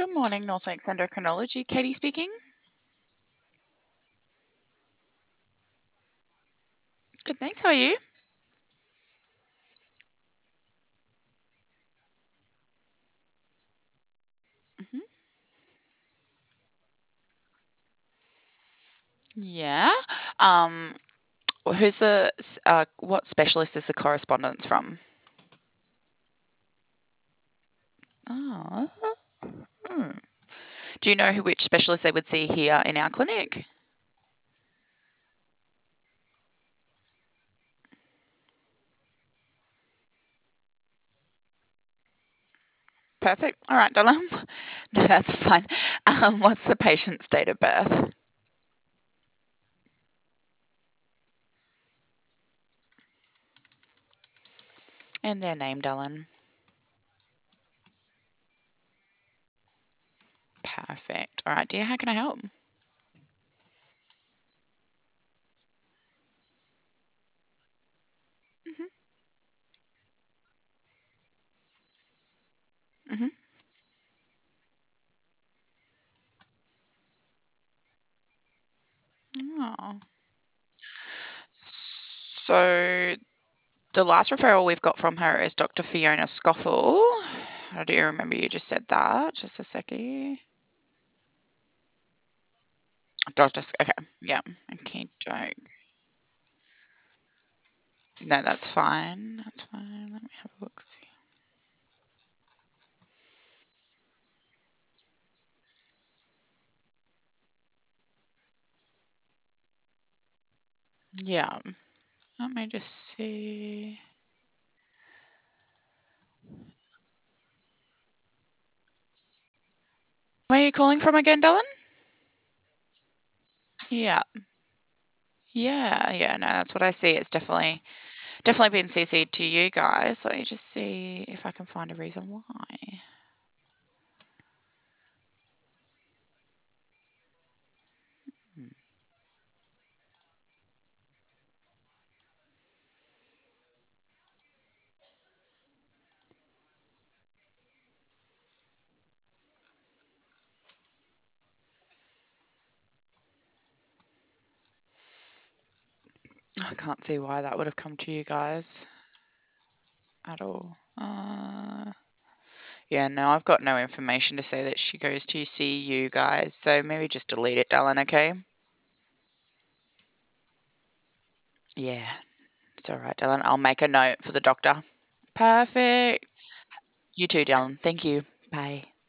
Good morning, North Lakes Endocrinology. Katie speaking. Good, thanks. How are you? hmm Yeah. Um, who's what specialist is the correspondence from? Oh. hmm. Do you know which specialist they would see here in our clinic? Perfect. All right, Donna. No, that's fine. What's the patient's date of birth? And their name, Dylan. Perfect. All right, dear. How can I help? hmm hmm Oh. So the last referral we've got from her is Dr. Fiona Scoffle. I do remember you just said that. Just a second. Okay, yeah. Okay, don't. No, that's fine. That's fine. Let me have a look. See. Yeah. Let me just see. Where are you calling from again, Dylan? Yeah. Yeah, no, that's what I see. It's definitely been CC'd to you guys. Let me just see if I can find a reason why. I can't see why that would have come to you guys at all. Yeah, no, I've got no information to say that she goes to see you guys, so maybe just delete it, Dylan, okay? Yeah, it's all right, Dylan. I'll make a note for the doctor. Perfect. You too, Dylan. Thank you. Bye.